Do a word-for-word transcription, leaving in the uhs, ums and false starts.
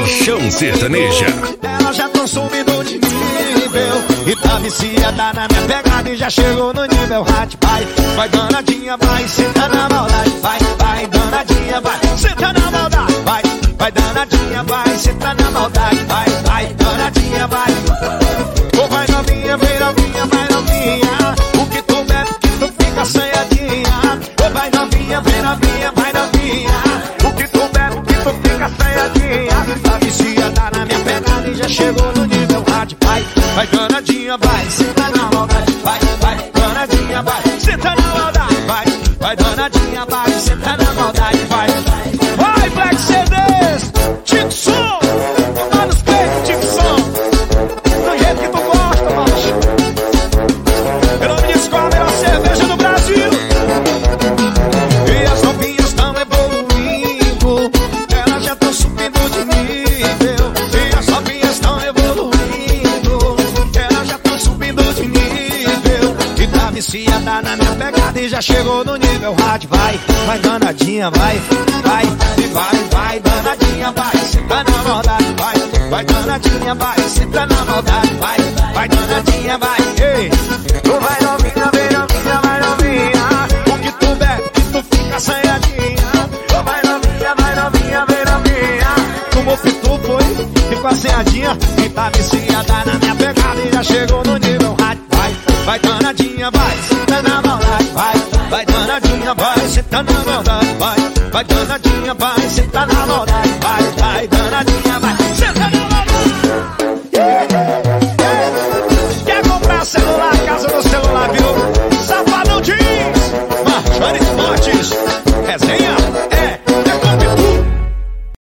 Paixão Sertaneja. Ela já tá subindo de nível e tá viciada na minha pegada e já chegou no nível hard. Vai, vai danadinha, vai, senta na maldade. Vai, vai danadinha, vai, senta na maldade. Vai, vai danadinha, vai, senta na maldade. Vai, vai danadinha, vai. Ô vai novinha, vem novinha, vai novinha. O que tu bebe, que tu fica assanhadinha. Ô vai novinha, vem novinha, vai novinha. O que tu bebe, que tu fica assanhadinha. Tá viciada na minha pegada e já chegou no nível hard. Vai, vai danadinha, vai, senta na maldade. Vai, vai danadinha, vai, senta na maldade. Vai, vai danadinha, vai, senta na maldade. Vai, vai Black C Ds, Dixon, tá nos peitos, Dixon. Do jeito que tu gosta, macho. Eu não me disse qual a melhor cerveja do Brasil. E as novinhas estão evoluindo, elas já estão subindo de nível. E as novinhas estão evoluindo, elas já estão subindo de nível. E tá viciada na minha pegada e já chegou no nível hard. Vai, vai danadinha, vai, vai, vai, vai danadinha, vai, senta na maldade. Vai, vai danadinha, vai, senta na maldade. Vai, vai danadinha, vai, ei. Tu vai novinha, vem novinha, vai novinha. O que tu bebe, que tu fica assanhadinha. Tu vai novinha, vai novinha, vem novinha. Tomou pitu, foi, ficou assanhadinha. E tá viciada na minha pegada e já chegou no nível hard. Vai, vai danadinha, vai, senta na maldade. Vai, vai danadinha, vai, senta na maldade. Vai, vai danadinha, vai, senta na maldade. Vai.